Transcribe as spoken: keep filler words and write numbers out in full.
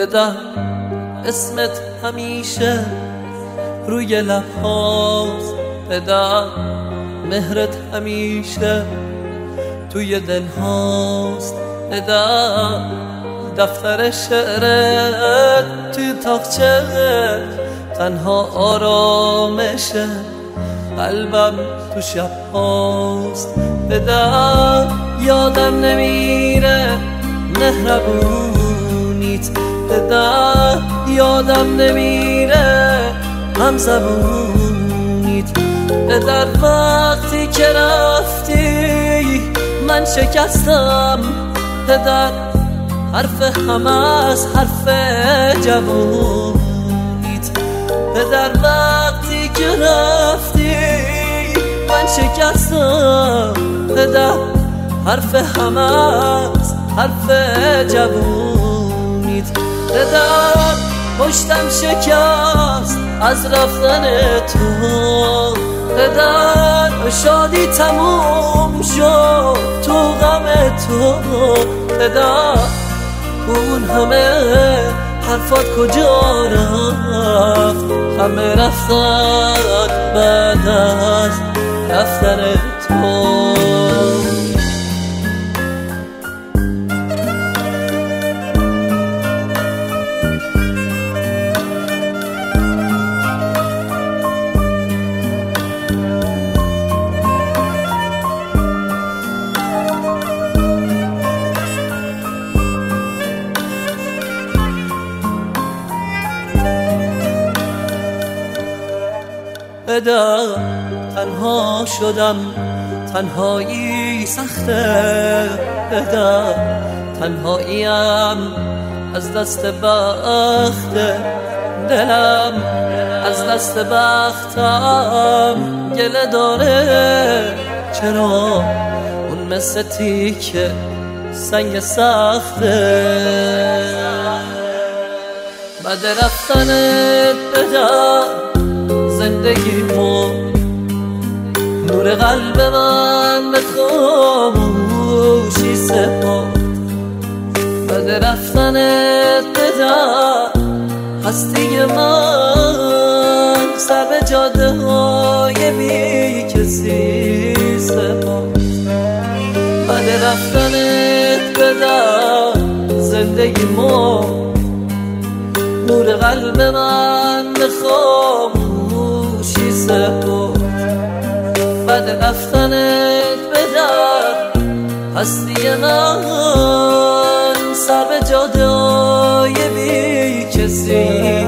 بدر اسمت همیشه روی لب هاست، بدر مهرت همیشه توی دل هاست، بدر دفتر شعرت توی تاقچه تنها آرامشه، قلبم تو شب هاست، بدر یادم نمیره مهربونیت، بدر یادم نمیره هم زبونیت، بدر وقتی که رفتی من شکستم، بدر حرف همه از حرف جوونیت، بدر وقتی که رفتی من شکستم، بدر حرف همه از حرف جوونیت، بدر پشتم شکست از رفتن تو، بدر شادی تموم شد تو غم تو، بدر اون همه حرفات کجا رفت، همه رفتن بعد از رفتن تو. بدر تنها شدم، تنهایی سخته، بدر تنهاییم از دست بخت دلم، از دست بختم گله داره، چرا اون مثل تیکه سنگ سخته، بعد رفتنت بدر زندگی مو نور قلب من به خاموشی سپرد، بعد رفتنت بدر هستی من سر به جاده های بی کسی سپرد، بعد رفتنت بدر زندگی مو نور قلب من به خاموشی سپرد، بعد رفتنت بدر هستی من سر به جاده های بی کسی